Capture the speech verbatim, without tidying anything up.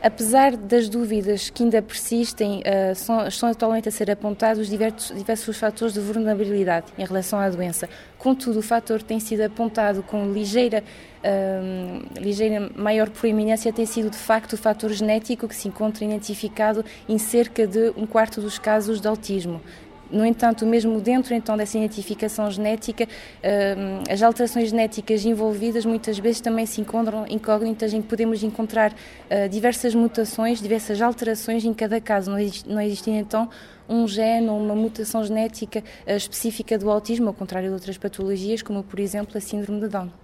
Apesar das dúvidas que ainda persistem, uh, são, estão atualmente a ser apontados diversos, diversos fatores de vulnerabilidade em relação à doença. Contudo, o fator que tem sido apontado com ligeira, uh, ligeira maior proeminência tem sido, de facto, o fator genético, que se encontra identificado em cerca de um quarto dos casos de autismo. No entanto, mesmo dentro então dessa identificação genética, as alterações genéticas envolvidas muitas vezes também se encontram incógnitas, em que podemos encontrar diversas mutações, diversas alterações em cada caso, não existe, não existe então um gene ou uma mutação genética específica do autismo, ao contrário de outras patologias, como por exemplo a síndrome de Down.